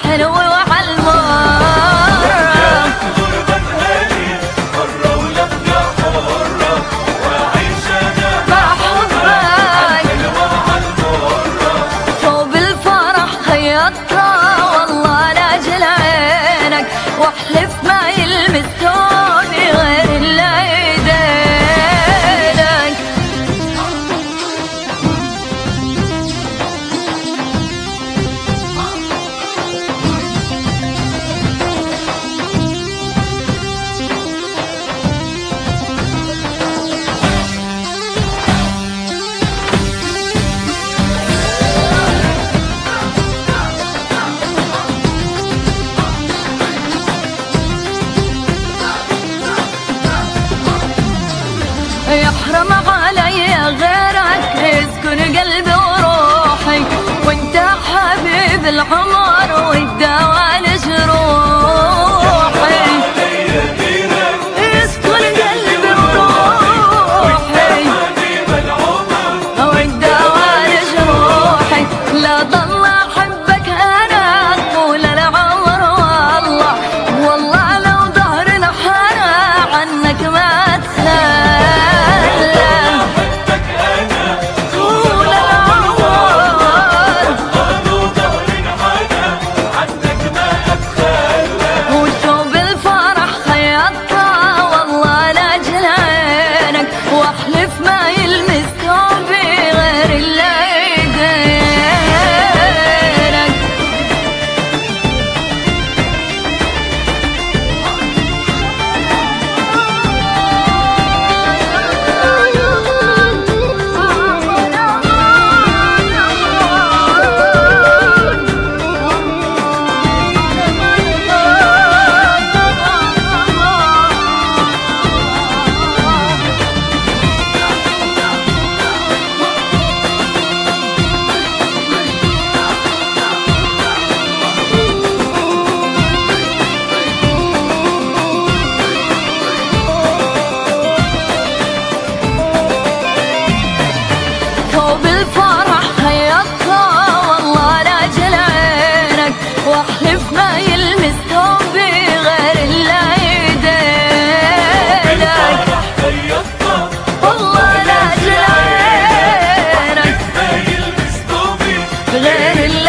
حلو وعالمر والله لاجل عينك واحلف ما يلمس ثوبي غير اللي يدينك. يحرم علي غيرك يسكن قلبي وروحي وانت حبيب العمر والدواء لجروحي يسكن قلبي وروحي والدواء لجروحي لا ضل احبك انا طول العمر والله والله لو ظهر الحنا عنك ما تخاف واحلف ما يلمس ثوبي غير اللي يدينك. بالفرح خيطها والله لاجل عينك واحلف ما يلمس ثوبي غير اللي يدينك. والله لاجل عينك ما يلمس ثوبي غير اللي